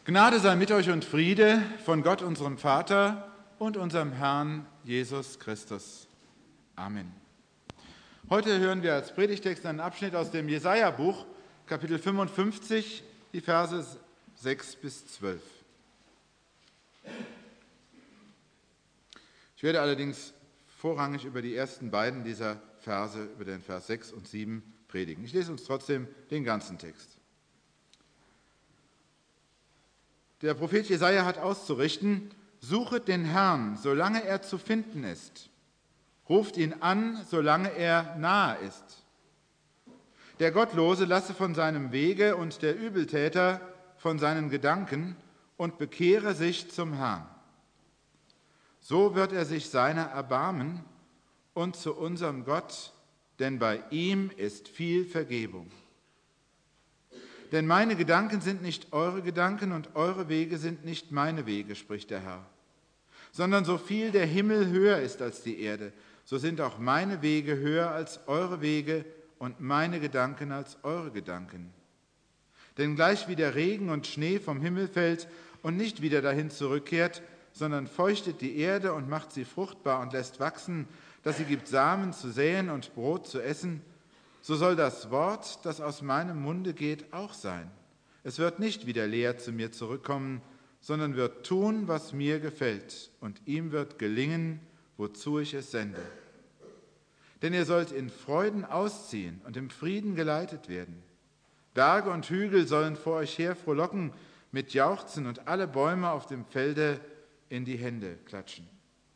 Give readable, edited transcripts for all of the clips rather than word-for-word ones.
Gnade sei mit euch und Friede von Gott, unserem Vater und unserem Herrn Jesus Christus. Amen. Heute hören wir als Predigtext einen Abschnitt aus dem Jesaja-Buch, Kapitel 55, die Verse 6 bis 12. Ich werde allerdings vorrangig über die ersten beiden dieser Verse, über den Vers 6 und 7, predigen. Ich lese uns trotzdem den ganzen Text. Der Prophet Jesaja hat auszurichten: Suchet den Herrn, solange er zu finden ist. Ruft ihn an, solange er nahe ist. Der Gottlose lasse von seinem Wege und der Übeltäter von seinen Gedanken und bekehre sich zum Herrn. So wird er sich seiner erbarmen und zu unserem Gott, denn bei ihm ist viel Vergebung. Denn meine Gedanken sind nicht eure Gedanken und eure Wege sind nicht meine Wege, spricht der Herr. Sondern so viel der Himmel höher ist als die Erde, so sind auch meine Wege höher als eure Wege und meine Gedanken als eure Gedanken. Denn gleich wie der Regen und Schnee vom Himmel fällt und nicht wieder dahin zurückkehrt, sondern feuchtet die Erde und macht sie fruchtbar und lässt wachsen, dass sie gibt Samen zu säen und Brot zu essen, so soll das Wort, das aus meinem Munde geht, auch sein. Es wird nicht wieder leer zu mir zurückkommen, sondern wird tun, was mir gefällt, und ihm wird gelingen, wozu ich es sende. Denn ihr sollt in Freuden ausziehen und im Frieden geleitet werden. Berge und Hügel sollen vor euch her frohlocken mit Jauchzen und alle Bäume auf dem Felde in die Hände klatschen.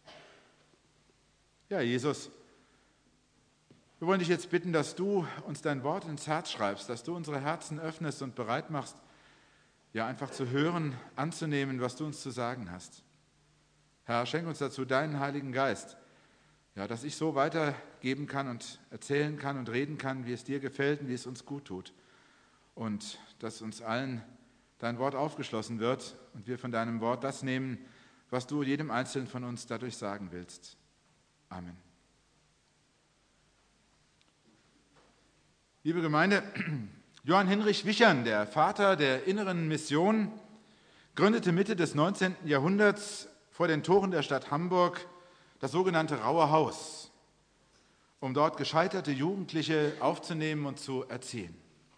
Ja, Jesus, wir wollen dich jetzt bitten, dass du uns dein Wort ins Herz schreibst, dass du unsere Herzen öffnest und bereit machst, ja einfach zu hören, anzunehmen, was du uns zu sagen hast. Herr, schenk uns dazu deinen Heiligen Geist, ja, dass ich so weitergeben kann und erzählen kann und reden kann, wie es dir gefällt und wie es uns gut tut. Und dass uns allen dein Wort aufgeschlossen wird und wir von deinem Wort das nehmen, was du jedem Einzelnen von uns dadurch sagen willst. Amen. Liebe Gemeinde, Johann Hinrich Wichern, der Vater der inneren Mission, gründete Mitte des 19. Jahrhunderts vor den Toren der Stadt Hamburg das sogenannte Raue Haus, um dort gescheiterte Jugendliche aufzunehmen und zu erziehen.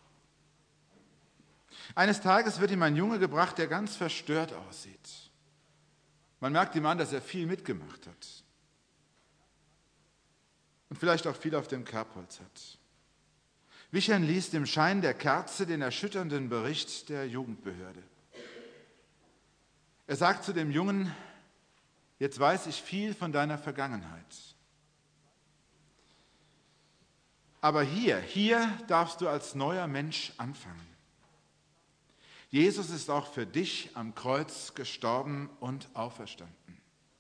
Eines Tages wird ihm ein Junge gebracht, der ganz verstört aussieht. Man merkt ihm an, dass er viel mitgemacht hat und vielleicht auch viel auf dem Kerbholz hat. Wichern liest im Schein der Kerze den erschütternden Bericht der Jugendbehörde. Er sagt zu dem Jungen: Jetzt weiß ich viel von deiner Vergangenheit. Aber hier darfst du als neuer Mensch anfangen. Jesus ist auch für dich am Kreuz gestorben und auferstanden.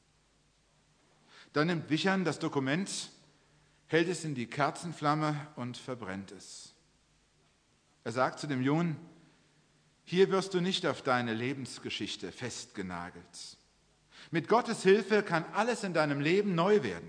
Dann nimmt Wichern das Dokument, hält es in die Kerzenflamme und verbrennt es. Er sagt zu dem Jungen: Hier wirst du nicht auf deine Lebensgeschichte festgenagelt. Mit Gottes Hilfe kann alles in deinem Leben neu werden.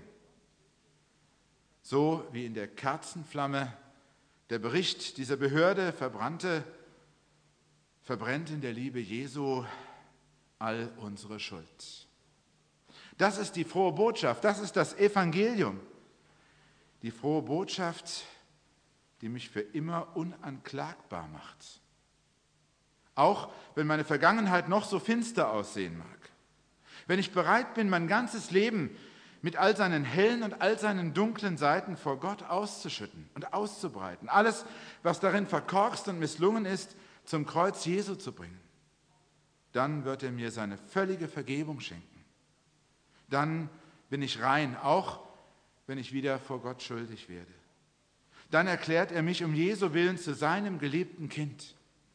So wie in der Kerzenflamme der Bericht dieser Behörde verbrannte, verbrennt in der Liebe Jesu all unsere Schuld. Das ist die frohe Botschaft, das ist das Evangelium. Die frohe Botschaft, die mich für immer unanklagbar macht. Auch wenn meine Vergangenheit noch so finster aussehen mag. Wenn ich bereit bin, mein ganzes Leben mit all seinen hellen und all seinen dunklen Seiten vor Gott auszuschütten und auszubreiten, alles, was darin verkorkst und misslungen ist, zum Kreuz Jesu zu bringen, dann wird er mir seine völlige Vergebung schenken. Dann bin ich rein, auch wenn ich wieder vor Gott schuldig werde. Dann erklärt er mich um Jesu Willen zu seinem geliebten Kind.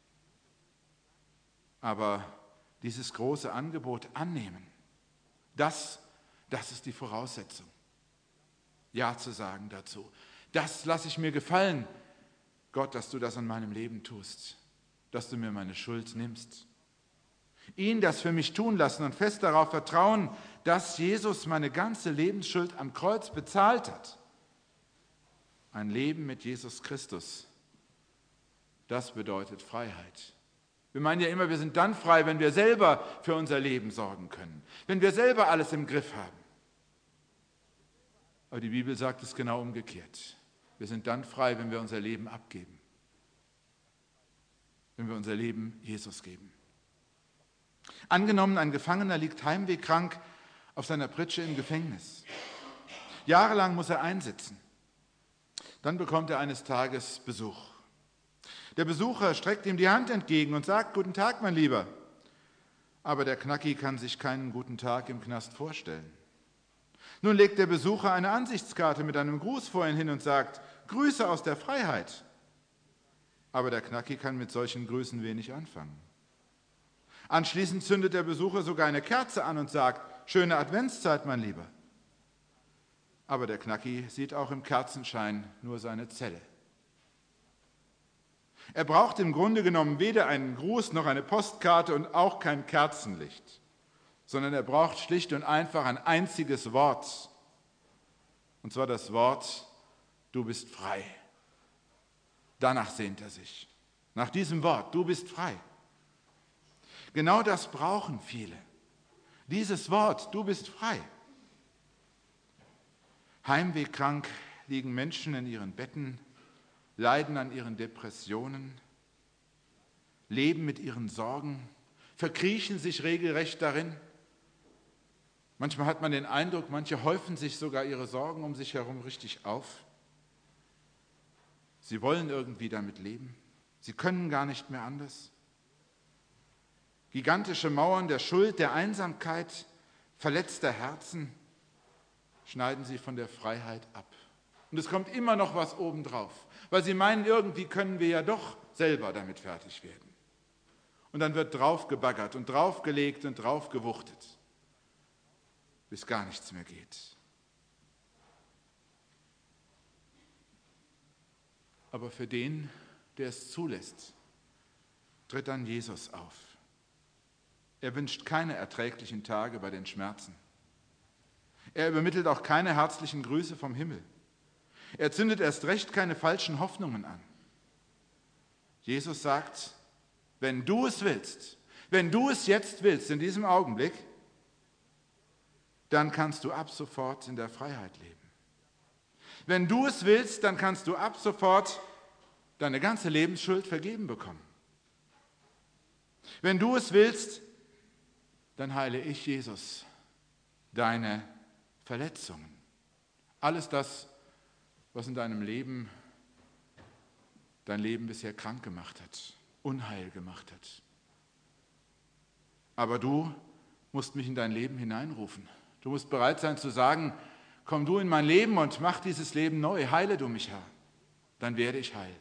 Aber dieses große Angebot annehmen, das ist die Voraussetzung. Ja zu sagen dazu. Das lasse ich mir gefallen, Gott, dass du das an meinem Leben tust, dass du mir meine Schuld nimmst. Ihn das für mich tun lassen und fest darauf vertrauen, dass Jesus meine ganze Lebensschuld am Kreuz bezahlt hat. Ein Leben mit Jesus Christus, das bedeutet Freiheit. Wir meinen ja immer, wir sind dann frei, wenn wir selber für unser Leben sorgen können, wenn wir selber alles im Griff haben. Aber die Bibel sagt es genau umgekehrt. Wir sind dann frei, wenn wir unser Leben abgeben, wenn wir unser Leben Jesus geben. Angenommen, ein Gefangener liegt heimwehkrank auf seiner Pritsche im Gefängnis. Jahrelang muss er einsitzen. Dann bekommt er eines Tages Besuch. Der Besucher streckt ihm die Hand entgegen und sagt: Guten Tag, mein Lieber. Aber der Knacki kann sich keinen guten Tag im Knast vorstellen. Nun legt der Besucher eine Ansichtskarte mit einem Gruß vor ihn hin und sagt: Grüße aus der Freiheit. Aber der Knacki kann mit solchen Grüßen wenig anfangen. Anschließend zündet der Besucher sogar eine Kerze an und sagt: Schöne Adventszeit, mein Lieber. Aber der Knacki sieht auch im Kerzenschein nur seine Zelle. Er braucht im Grunde genommen weder einen Gruß noch eine Postkarte und auch kein Kerzenlicht, sondern er braucht schlicht und einfach ein einziges Wort, und zwar das Wort: Du bist frei. Danach sehnt er sich, nach diesem Wort: Du bist frei. Genau das brauchen viele, dieses Wort: Du bist frei. Heimwehkrank liegen Menschen in ihren Betten, leiden an ihren Depressionen, leben mit ihren Sorgen, verkriechen sich regelrecht darin. Manchmal hat man den Eindruck, manche häufen sich sogar ihre Sorgen um sich herum richtig auf. Sie wollen irgendwie damit leben. Sie können gar nicht mehr anders. Gigantische Mauern der Schuld, der Einsamkeit, verletzter Herzen schneiden sie von der Freiheit ab. Und es kommt immer noch was obendrauf, weil sie meinen, irgendwie können wir ja doch selber damit fertig werden. Und dann wird draufgebaggert und draufgelegt und draufgewuchtet, bis gar nichts mehr geht. Aber für den, der es zulässt, tritt dann Jesus auf. Er wünscht keine erträglichen Tage bei den Schmerzen. Er übermittelt auch keine herzlichen Grüße vom Himmel. Er zündet erst recht keine falschen Hoffnungen an. Jesus sagt: Wenn du es willst, wenn du es jetzt willst, in diesem Augenblick, dann kannst du ab sofort in der Freiheit leben. Wenn du es willst, dann kannst du ab sofort deine ganze Lebensschuld vergeben bekommen. Wenn du es willst, dann heile ich, Jesus, deine Verletzungen. Alles das, was in deinem Leben dein Leben bisher krank gemacht hat, unheil gemacht hat. Aber du musst mich in dein Leben hineinrufen. Du musst bereit sein zu sagen: Komm du in mein Leben und mach dieses Leben neu. Heile du mich, Herr. Dann werde ich heil.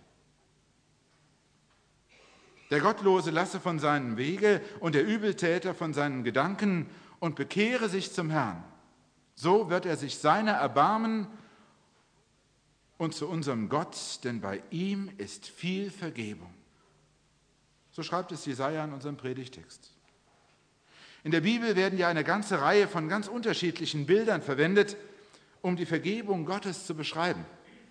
Der Gottlose lasse von seinem Wege und der Übeltäter von seinen Gedanken und bekehre sich zum Herrn. So wird er sich seiner erbarmen und zu unserem Gott, denn bei ihm ist viel Vergebung. So schreibt es Jesaja in unserem Predigtext. In der Bibel werden ja eine ganze Reihe von ganz unterschiedlichen Bildern verwendet, um die Vergebung Gottes zu beschreiben.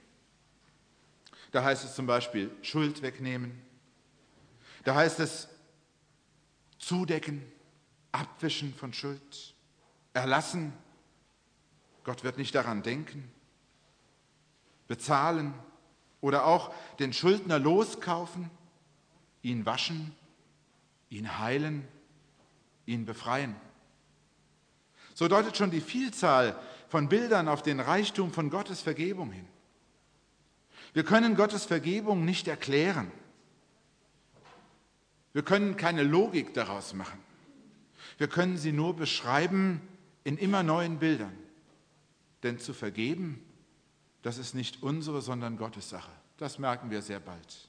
Da heißt es zum Beispiel Schuld wegnehmen. Da heißt es zudecken, abwischen von Schuld, erlassen. Gott wird nicht daran denken. Bezahlen oder auch den Schuldner loskaufen, ihn waschen, ihn heilen, ihn befreien. So deutet schon die Vielzahl von Bildern auf den Reichtum von Gottes Vergebung hin. Wir können Gottes Vergebung nicht erklären. Wir können keine Logik daraus machen. Wir können sie nur beschreiben in immer neuen Bildern. Denn zu vergeben, das ist nicht unsere, sondern Gottes Sache. Das merken wir sehr bald.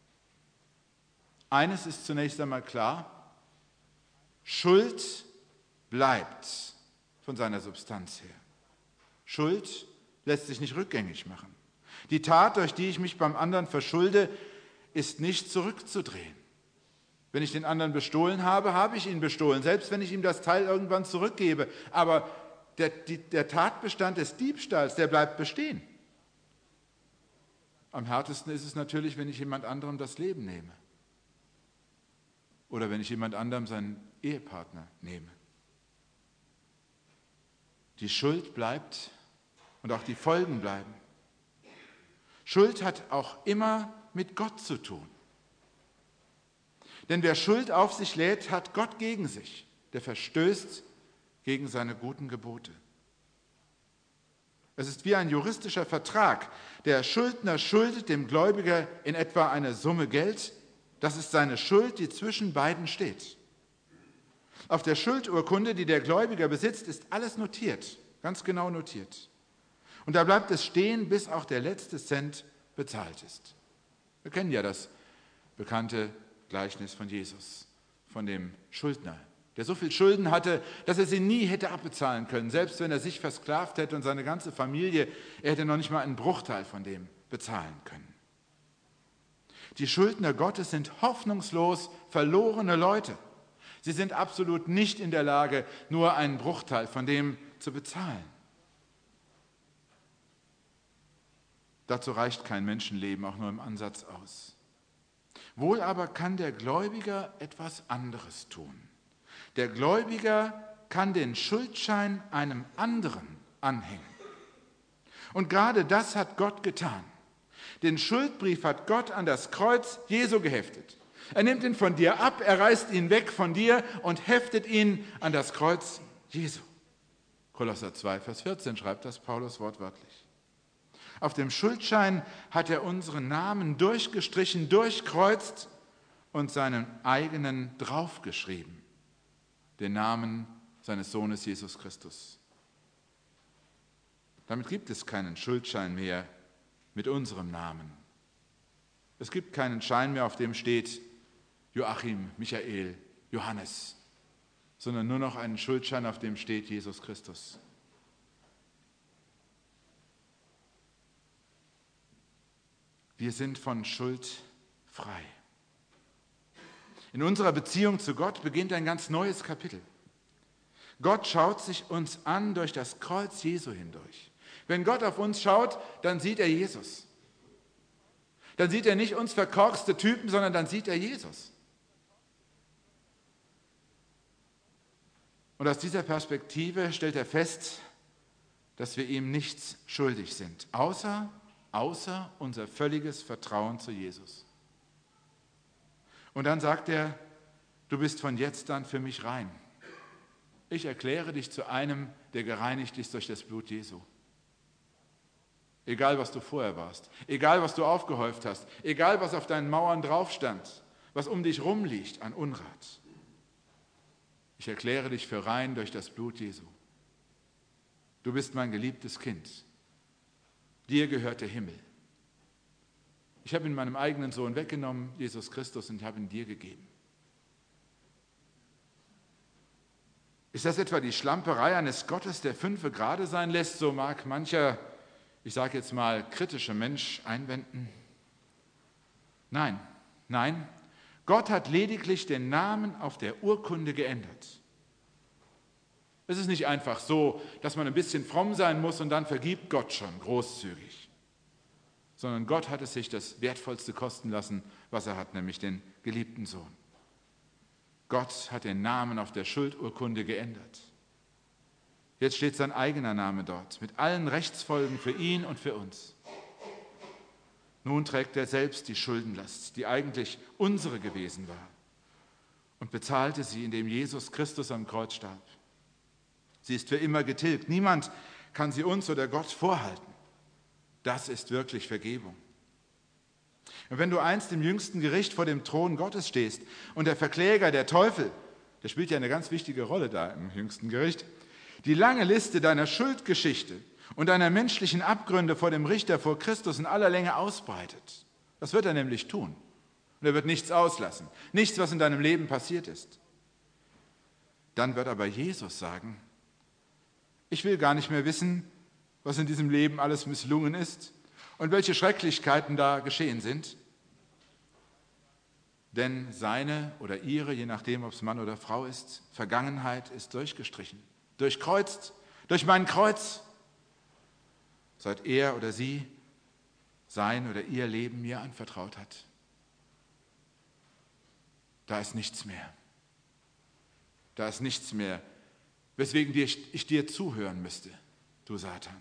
Eines ist zunächst einmal klar: Schuld bleibt von seiner Substanz her. Schuld lässt sich nicht rückgängig machen. Die Tat, durch die ich mich beim anderen verschulde, ist nicht zurückzudrehen. Wenn ich den anderen bestohlen habe, habe ich ihn bestohlen, selbst wenn ich ihm das Teil irgendwann zurückgebe. Aber der Tatbestand des Diebstahls, der bleibt bestehen. Am härtesten ist es natürlich, wenn ich jemand anderem das Leben nehme. oder wenn ich jemand anderem seinen Ehepartner nehme. Die Schuld bleibt und auch die Folgen bleiben. Schuld hat auch immer mit Gott zu tun. Denn wer Schuld auf sich lädt, hat Gott gegen sich. Der verstößt gegen seine guten Gebote. Es ist wie ein juristischer Vertrag. Der Schuldner schuldet dem Gläubiger in etwa eine Summe Geld. Das ist seine Schuld, die zwischen beiden steht. Auf der Schuldurkunde, die der Gläubiger besitzt, ist alles notiert, ganz genau notiert. Und da bleibt es stehen, bis auch der letzte Cent bezahlt ist. Wir kennen ja das bekannte Gleichnis von Jesus, von dem Schuldner, der so viel Schulden hatte, dass er sie nie hätte abbezahlen können, selbst wenn er sich versklavt hätte und seine ganze Familie, er hätte noch nicht mal einen Bruchteil von dem bezahlen können. Die Schuldner Gottes sind hoffnungslos verlorene Leute. Sie sind absolut nicht in der Lage, nur einen Bruchteil von dem zu bezahlen. Dazu reicht kein Menschenleben auch nur im Ansatz aus. Wohl aber kann der Gläubiger etwas anderes tun. Der Gläubiger kann den Schuldschein einem anderen anhängen. Und gerade das hat Gott getan. Den Schuldbrief hat Gott an das Kreuz Jesu geheftet. Er nimmt ihn von dir ab, er reißt ihn weg von dir und heftet ihn an das Kreuz Jesu. Kolosser 2, Vers 14 schreibt das Paulus wortwörtlich. Auf dem Schuldschein hat er unseren Namen durchgestrichen, durchkreuzt und seinen eigenen draufgeschrieben. Den Namen seines Sohnes Jesus Christus. Damit gibt es keinen Schuldschein mehr mit unserem Namen. Es gibt keinen Schein mehr, auf dem steht Joachim, Michael, Johannes, sondern nur noch einen Schuldschein, auf dem steht Jesus Christus. Wir sind von Schuld frei. In unserer Beziehung zu Gott beginnt ein ganz neues Kapitel. Gott schaut sich uns an durch das Kreuz Jesu hindurch. Wenn Gott auf uns schaut, dann sieht er Jesus. Dann sieht er nicht uns verkorkste Typen, sondern dann sieht er Jesus. Und aus dieser Perspektive stellt er fest, dass wir ihm nichts schuldig sind, außer unser völliges Vertrauen zu Jesus. Und dann sagt er, du bist von jetzt an für mich rein. Ich erkläre dich zu einem, der gereinigt ist durch das Blut Jesu. Egal, was du vorher warst, egal, was du aufgehäuft hast, egal, was auf deinen Mauern drauf stand, was um dich rumliegt an Unrat. Ich erkläre dich für rein durch das Blut Jesu. Du bist mein geliebtes Kind. Dir gehört der Himmel. Ich habe ihn meinem eigenen Sohn weggenommen, Jesus Christus, und habe ihn dir gegeben. Ist das etwa die Schlamperei eines Gottes, der 5 Grade sein lässt? So mag mancher, ich sage jetzt mal, kritischer Mensch einwenden. Nein. Gott hat lediglich den Namen auf der Urkunde geändert. Es ist nicht einfach so, dass man ein bisschen fromm sein muss und dann vergibt Gott schon großzügig. Sondern Gott hat es sich das Wertvollste kosten lassen, was er hat, nämlich den geliebten Sohn. Gott hat den Namen auf der Schuldurkunde geändert. Jetzt steht sein eigener Name dort, mit allen Rechtsfolgen für ihn und für uns. Nun trägt er selbst die Schuldenlast, die eigentlich unsere gewesen war, und bezahlte sie, indem Jesus Christus am Kreuz starb. Sie ist für immer getilgt. Niemand kann sie uns oder Gott vorhalten. Das ist wirklich Vergebung. Und wenn du einst im jüngsten Gericht vor dem Thron Gottes stehst und der Verkläger, der Teufel, der spielt ja eine ganz wichtige Rolle da im jüngsten Gericht, die lange Liste deiner Schuldgeschichte und deiner menschlichen Abgründe vor dem Richter, vor Christus in aller Länge ausbreitet. Das wird er nämlich tun. Und er wird nichts auslassen, nichts, was in deinem Leben passiert ist. Dann wird aber Jesus sagen, ich will gar nicht mehr wissen, was in diesem Leben alles misslungen ist und welche Schrecklichkeiten da geschehen sind. Denn seine oder ihre, je nachdem, ob es Mann oder Frau ist, Vergangenheit ist durchgestrichen, durchkreuzt, durch mein Kreuz, seit er oder sie sein oder ihr Leben mir anvertraut hat. da ist nichts mehr. Da ist nichts mehr, weswegen ich dir zuhören müsste, du Satan.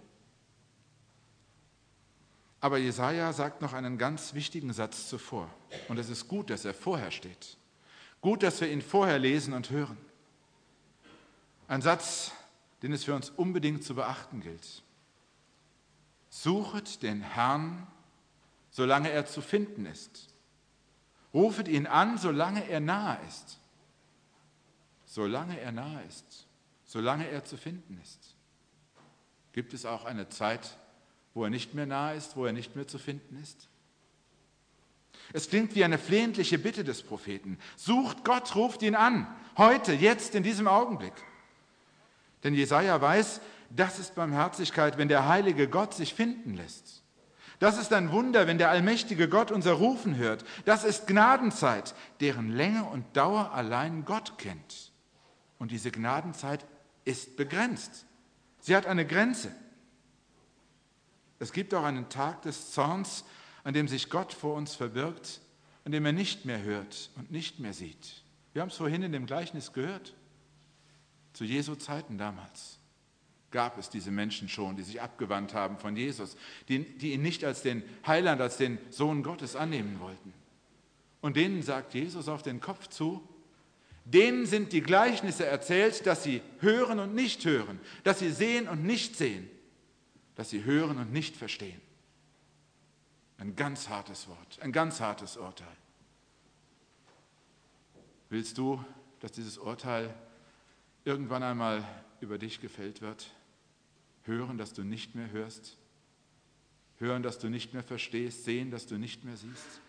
Aber Jesaja sagt noch einen ganz wichtigen Satz zuvor. Und es ist gut, dass er vorher steht. Gut, dass wir ihn vorher lesen und hören. Ein Satz, den es für uns unbedingt zu beachten gilt. Suchet den Herrn, solange er zu finden ist. Rufet ihn an, solange er nahe ist. Solange er nahe ist. Solange er zu finden ist. Gibt es auch eine Zeit, wo er nicht mehr nahe ist, wo er nicht mehr zu finden ist? Es klingt wie eine flehentliche Bitte des Propheten. Sucht Gott, ruft ihn an. Heute, jetzt, in diesem Augenblick. Denn Jesaja weiß, das ist Barmherzigkeit, wenn der heilige Gott sich finden lässt. Das ist ein Wunder, wenn der allmächtige Gott unser Rufen hört. Das ist Gnadenzeit, deren Länge und Dauer allein Gott kennt. Und diese Gnadenzeit ist begrenzt. Sie hat eine Grenze. Es gibt auch einen Tag des Zorns, an dem sich Gott vor uns verbirgt, an dem er nicht mehr hört und nicht mehr sieht. Wir haben es vorhin in dem Gleichnis gehört. Zu Jesu Zeiten damals gab es diese Menschen schon, die sich abgewandt haben von Jesus, die ihn nicht als den Heiland, als den Sohn Gottes annehmen wollten. Und denen sagt Jesus auf den Kopf zu, denen sind die Gleichnisse erzählt, dass sie hören und nicht hören, dass sie sehen und nicht sehen, dass sie hören und nicht verstehen. Ein ganz hartes Wort, ein ganz hartes Urteil. Willst du, dass dieses Urteil irgendwann einmal über dich gefällt wird? Hören, dass du nicht mehr hörst? Hören, dass du nicht mehr verstehst? Sehen, dass du nicht mehr siehst?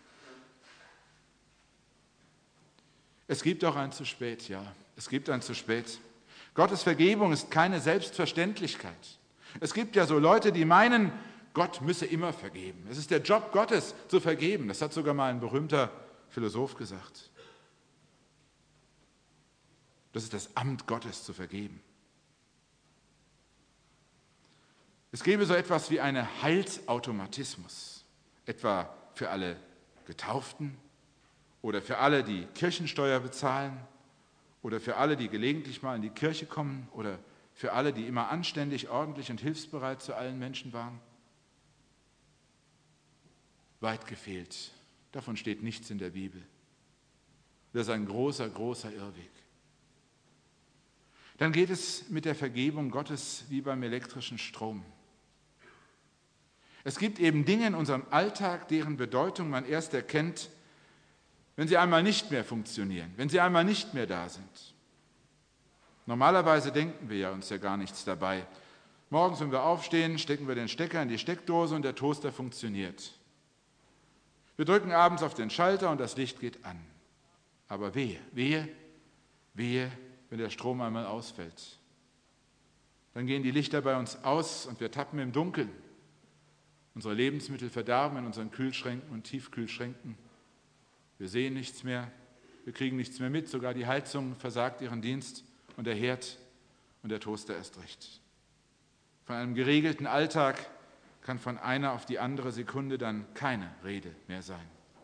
Es gibt auch ein zu spät, ja. Es gibt ein zu spät. Gottes Vergebung ist keine Selbstverständlichkeit. Es gibt ja so Leute, die meinen, Gott müsse immer vergeben. Es ist der Job Gottes, zu vergeben. Das hat sogar mal ein berühmter Philosoph gesagt. Das ist das Amt Gottes, zu vergeben. Es gäbe so etwas wie einen Heilsautomatismus, etwa für alle Getauften oder für alle, die Kirchensteuer bezahlen oder für alle, die gelegentlich mal in die Kirche kommen oder für alle, die immer anständig, ordentlich und hilfsbereit zu allen Menschen waren. Weit gefehlt. Davon steht nichts in der Bibel. Das ist ein großer, großer Irrweg. Dann geht es mit der Vergebung Gottes wie beim elektrischen Strom. Es gibt eben Dinge in unserem Alltag, deren Bedeutung man erst erkennt, wenn sie einmal nicht mehr funktionieren, wenn sie einmal nicht mehr da sind. Normalerweise denken wir ja uns ja gar nichts dabei. Morgens, wenn wir aufstehen, stecken wir den Stecker in die Steckdose und der Toaster funktioniert. Wir drücken abends auf den Schalter und das Licht geht an. Aber wehe, wenn der Strom einmal ausfällt. Dann gehen die Lichter bei uns aus und wir tappen im Dunkeln. Unsere Lebensmittel verderben in unseren Kühlschränken und Tiefkühlschränken. Wir sehen nichts mehr, wir kriegen nichts mehr mit, sogar die Heizung versagt ihren Dienst und der Herd und der Toaster erst recht. Von einem geregelten Alltag kann von einer auf die andere Sekunde dann keine Rede mehr sein.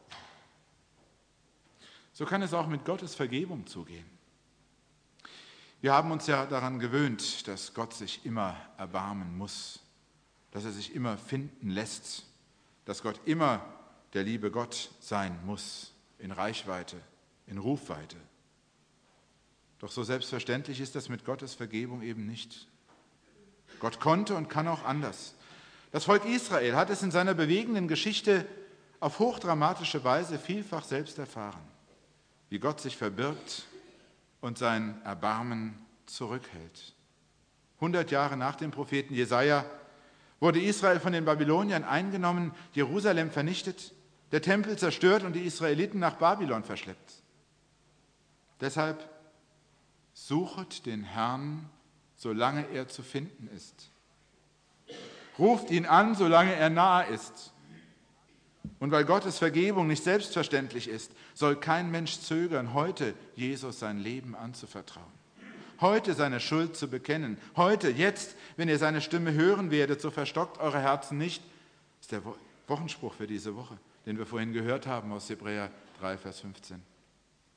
So kann es auch mit Gottes Vergebung zugehen. Wir haben uns ja daran gewöhnt, dass Gott sich immer erbarmen muss, dass er sich immer finden lässt, dass Gott immer der liebe Gott sein muss, in Reichweite, in Rufweite. Doch so selbstverständlich ist das mit Gottes Vergebung eben nicht. Gott konnte und kann auch anders. Das Volk Israel hat es in seiner bewegenden Geschichte auf hochdramatische Weise vielfach selbst erfahren, wie Gott sich verbirgt und sein Erbarmen zurückhält. 100 Jahre nach dem Propheten Jesaja wurde Israel von den Babyloniern eingenommen, Jerusalem vernichtet, der Tempel zerstört und die Israeliten nach Babylon verschleppt. Deshalb suchet den Herrn, solange er zu finden ist. Ruft ihn an, solange er nahe ist. Und weil Gottes Vergebung nicht selbstverständlich ist, soll kein Mensch zögern, heute Jesus sein Leben anzuvertrauen. Heute seine Schuld zu bekennen. Heute, jetzt, wenn ihr seine Stimme hören werdet, so verstockt eure Herzen nicht. Das ist der Wochenspruch für diese Woche, den wir vorhin gehört haben aus Hebräer 3, Vers 15.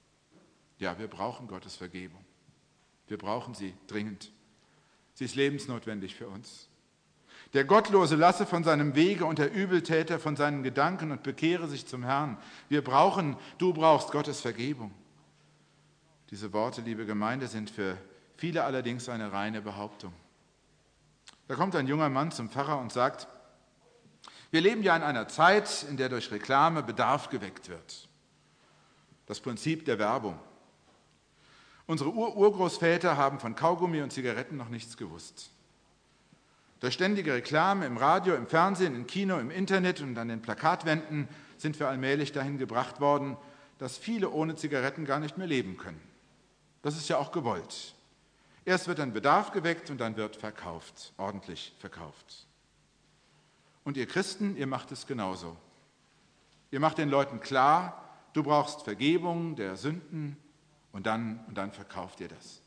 Ja, wir brauchen Gottes Vergebung. Wir brauchen sie dringend. Sie ist lebensnotwendig für uns. Der Gottlose lasse von seinem Wege und der Übeltäter von seinen Gedanken und bekehre sich zum Herrn. Du brauchst Gottes Vergebung. Diese Worte, liebe Gemeinde, sind für viele allerdings eine reine Behauptung. Da kommt ein junger Mann zum Pfarrer und sagt, wir leben ja in einer Zeit, in der durch Reklame Bedarf geweckt wird. Das Prinzip der Werbung. Unsere Urgroßväter haben von Kaugummi und Zigaretten noch nichts gewusst. Durch ständige Reklame im Radio, im Fernsehen, im Kino, im Internet und an den Plakatwänden sind wir allmählich dahin gebracht worden, dass viele ohne Zigaretten gar nicht mehr leben können. Das ist ja auch gewollt. Erst wird ein Bedarf geweckt und dann wird verkauft, ordentlich verkauft. Und ihr Christen, ihr macht es genauso. Ihr macht den Leuten klar, du brauchst Vergebung der Sünden und dann verkauft ihr das.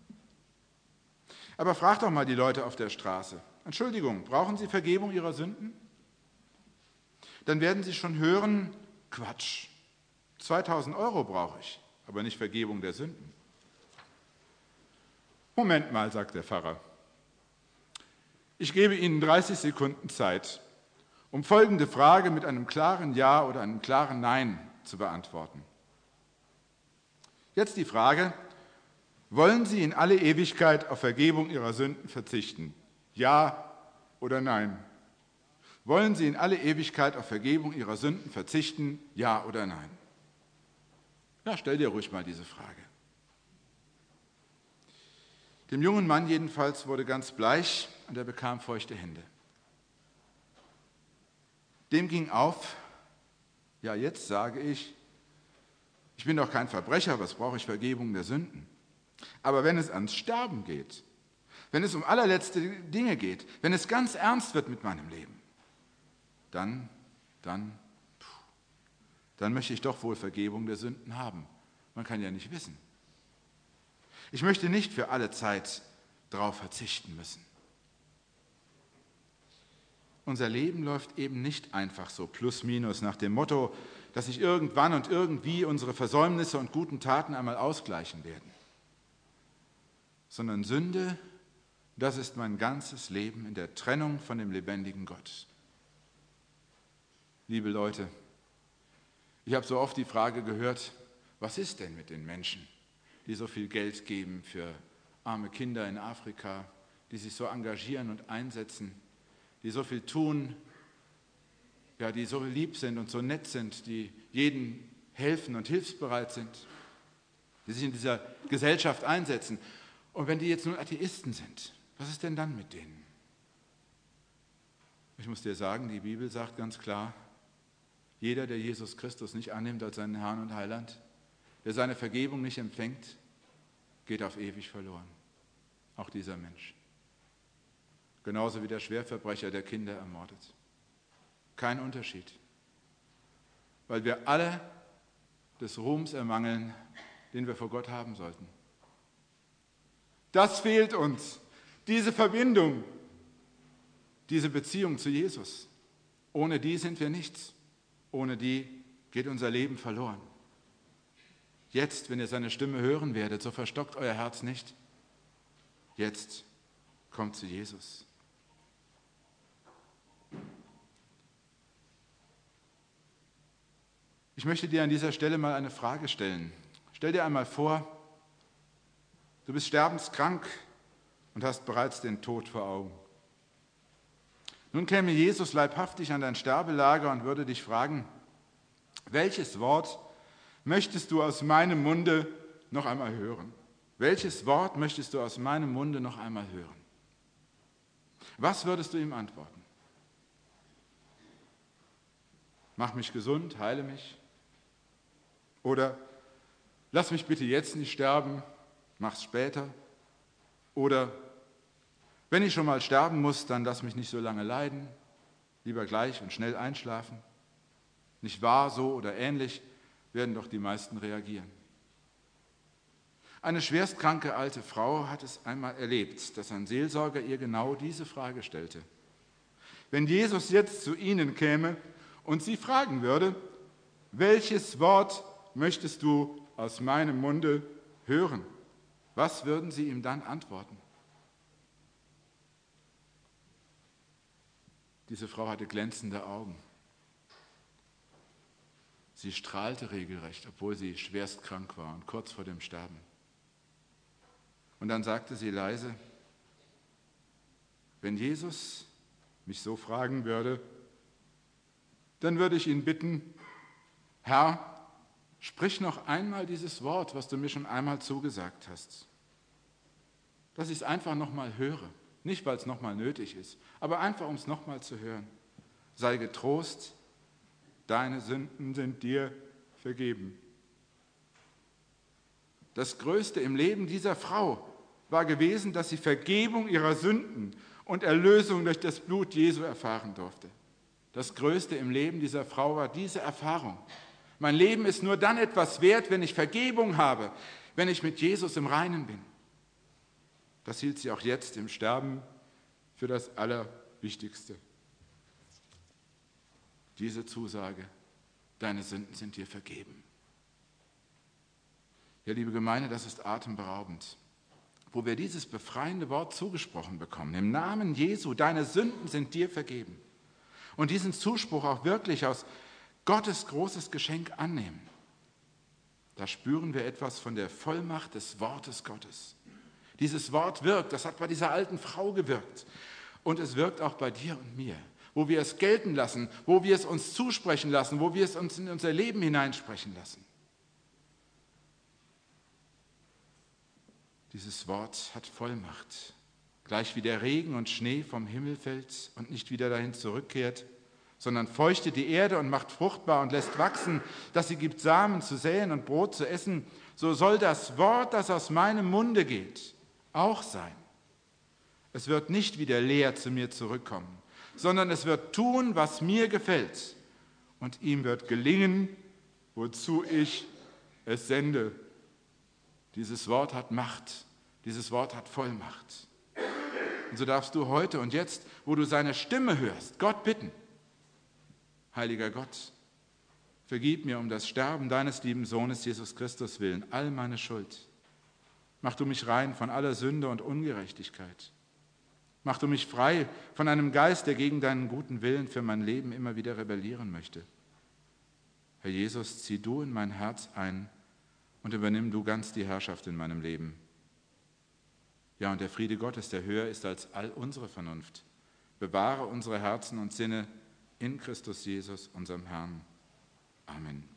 Aber fragt doch mal die Leute auf der Straße, Entschuldigung, brauchen Sie Vergebung Ihrer Sünden? Dann werden Sie schon hören, Quatsch, 2.000 € brauche ich, aber nicht Vergebung der Sünden. Moment mal, sagt der Pfarrer. Ich gebe Ihnen 30 Sekunden Zeit, um folgende Frage mit einem klaren Ja oder einem klaren Nein zu beantworten. Jetzt die Frage, wollen Sie in alle Ewigkeit auf Vergebung Ihrer Sünden verzichten? Ja oder nein? Wollen Sie in alle Ewigkeit auf Vergebung Ihrer Sünden verzichten? Ja oder nein? Ja, stell dir ruhig mal diese Frage. Dem jungen Mann jedenfalls wurde ganz bleich und er bekam feuchte Hände. Dem ging auf, ja jetzt sage ich bin doch kein Verbrecher, was brauche ich Vergebung der Sünden? Aber wenn es ans Sterben geht, wenn es um allerletzte Dinge geht, wenn es ganz ernst wird mit meinem Leben, dann möchte ich doch wohl Vergebung der Sünden haben. Man kann ja nicht wissen. Ich möchte nicht für alle Zeit darauf verzichten müssen. Unser Leben läuft eben nicht einfach so plus minus nach dem Motto, dass sich irgendwann und irgendwie unsere Versäumnisse und guten Taten einmal ausgleichen werden. Sondern Sünde, das ist mein ganzes Leben in der Trennung von dem lebendigen Gott. Liebe Leute, ich habe so oft die Frage gehört, was ist denn mit den Menschen, die so viel Geld geben für arme Kinder in Afrika, die sich so engagieren und einsetzen, die so viel tun, ja, die so lieb sind und so nett sind, die jedem helfen und hilfsbereit sind, die sich in dieser Gesellschaft einsetzen. Und wenn die jetzt nun Atheisten sind, was ist denn dann mit denen? Ich muss dir sagen, die Bibel sagt ganz klar, jeder, der Jesus Christus nicht annimmt als seinen Herrn und Heiland, der seine Vergebung nicht empfängt, geht auf ewig verloren. Auch dieser Mensch. Genauso wie der Schwerverbrecher, der Kinder ermordet. Kein Unterschied. Weil wir alle des Ruhms ermangeln, den wir vor Gott haben sollten. Das fehlt uns. Diese Verbindung, diese Beziehung zu Jesus. Ohne die sind wir nichts. Ohne die geht unser Leben verloren. Jetzt, wenn ihr seine Stimme hören werdet, so verstockt euer Herz nicht. Jetzt kommt zu Jesus. Ich möchte dir an dieser Stelle mal eine Frage stellen. Stell dir einmal vor, du bist sterbenskrank und hast bereits den Tod vor Augen. Nun käme Jesus leibhaftig an dein Sterbelager und würde dich fragen, welches Wort möchtest du aus meinem Munde noch einmal hören? Welches Wort möchtest du aus meinem Munde noch einmal hören? Was würdest du ihm antworten? Mach mich gesund, heile mich. Oder lass mich bitte jetzt nicht sterben, mach's später. Oder wenn ich schon mal sterben muss, dann lass mich nicht so lange leiden, lieber gleich und schnell einschlafen. Nicht wahr, so oder ähnlich werden doch die meisten reagieren. Eine schwerstkranke alte Frau hat es einmal erlebt, dass ein Seelsorger ihr genau diese Frage stellte. Wenn Jesus jetzt zu Ihnen käme und Sie fragen würde, welches Wort möchtest du aus meinem Munde hören? Was würden Sie ihm dann antworten? Diese Frau hatte glänzende Augen. Sie strahlte regelrecht, obwohl sie schwerst krank war und kurz vor dem Sterben. Und dann sagte sie leise, wenn Jesus mich so fragen würde, dann würde ich ihn bitten, Herr, sprich noch einmal dieses Wort, was du mir schon einmal zugesagt hast. Dass ich es einfach nochmal höre. Nicht, weil es nochmal nötig ist, aber einfach, um es nochmal zu hören. Sei getrost, deine Sünden sind dir vergeben. Das Größte im Leben dieser Frau war gewesen, dass sie Vergebung ihrer Sünden und Erlösung durch das Blut Jesu erfahren durfte. Das Größte im Leben dieser Frau war diese Erfahrung. Mein Leben ist nur dann etwas wert, wenn ich Vergebung habe, wenn ich mit Jesus im Reinen bin. Das hielt sie auch jetzt im Sterben für das Allerwichtigste. Diese Zusage, deine Sünden sind dir vergeben. Ja, liebe Gemeinde, das ist atemberaubend. Wo wir dieses befreiende Wort zugesprochen bekommen, im Namen Jesu, deine Sünden sind dir vergeben. Und diesen Zuspruch auch wirklich aus Gottes großes Geschenk annehmen. Da spüren wir etwas von der Vollmacht des Wortes Gottes. Dieses Wort wirkt, das hat bei dieser alten Frau gewirkt. Und es wirkt auch bei dir und mir, wo wir es gelten lassen, wo wir es uns zusprechen lassen, wo wir es uns in unser Leben hineinsprechen lassen. Dieses Wort hat Vollmacht. Gleich wie der Regen und Schnee vom Himmel fällt und nicht wieder dahin zurückkehrt, sondern feuchtet die Erde und macht fruchtbar und lässt wachsen, dass sie gibt Samen zu säen und Brot zu essen, so soll das Wort, das aus meinem Munde geht, auch sein. Es wird nicht wieder leer zu mir zurückkommen, sondern es wird tun, was mir gefällt. Und ihm wird gelingen, wozu ich es sende. Dieses Wort hat Macht, dieses Wort hat Vollmacht. Und so darfst du heute und jetzt, wo du seine Stimme hörst, Gott bitten. Heiliger Gott, vergib mir um das Sterben deines lieben Sohnes Jesus Christus willen all meine Schuld. Mach du mich rein von aller Sünde und Ungerechtigkeit. Mach du mich frei von einem Geist, der gegen deinen guten Willen für mein Leben immer wieder rebellieren möchte. Herr Jesus, zieh du in mein Herz ein und übernimm du ganz die Herrschaft in meinem Leben. Ja, und der Friede Gottes, der höher ist als all unsere Vernunft, bewahre unsere Herzen und Sinne in Christus Jesus, unserem Herrn. Amen.